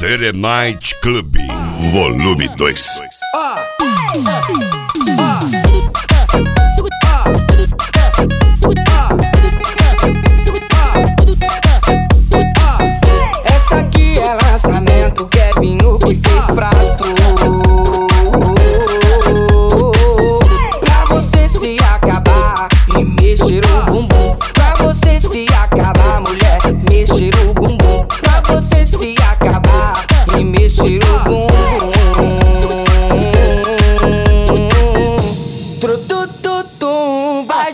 Serenite Club, volume 2. Essa aqui é lançamento, Kevinho que fez pra tu. Pra você se acabar e mexer o bumbum. Pra você se acabar, mulher, mexer o bumbum. Pra você se acabar e mexer o bumbum. Trutututum, vai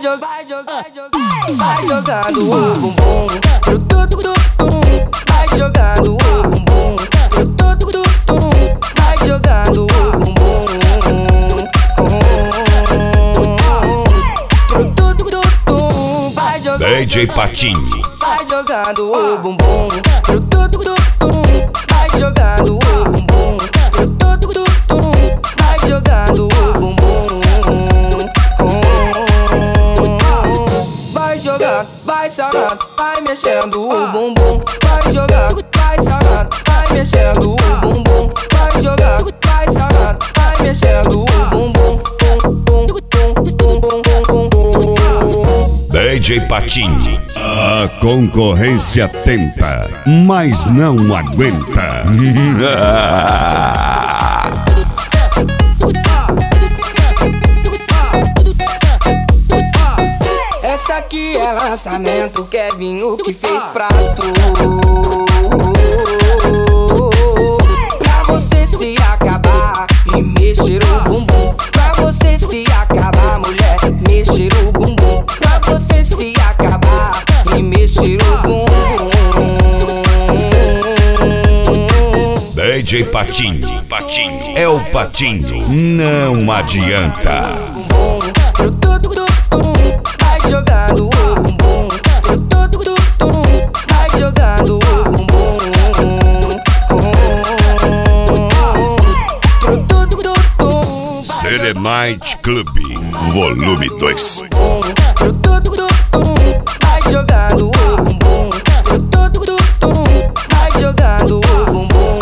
jogando o bumbum. Trutututum, vai jogando o bumbum. Trutututum, vai jogando o bumbum. Trutututum, vai jogando. DJ Patinho. Vai jogando o bumbum. Trutututum, vai jogando o bumbum. Trutututum, vai jogando o bumbum. Vai jogando, vai sarrando, vai mexendo o bumbum. Vai jogando, vai sarrando, vai mexendo o bumbum. Vai jogando, vai sarrando, vai mexendo o bumbum. DJ Patinho. A concorrência tenta, mas não aguenta. Essa aqui é lançamento, Kevinho que fez pra tu. Pra você se acabar e mexer o bumbum. Pra você se acabar, mulher, mexer o bumbum. Pra você se acabar e mexer o bumbum. DJ Patinho, Patinho, é o Patinho, não adianta. Vai jogando o bumbum. Vai jogando o bumbum. Serenite Club, volume 2. Vai jogando o bumbum. Vai jogando o bumbum.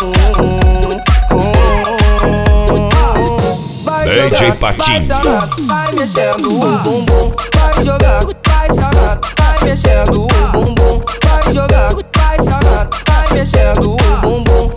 DJ Patinho. Vai mexendo o bumbum. Vai jogando, vai sarrando, vai mexendo o bumbum. Vai jogando, vai sarrando, vai mexendo o bumbum.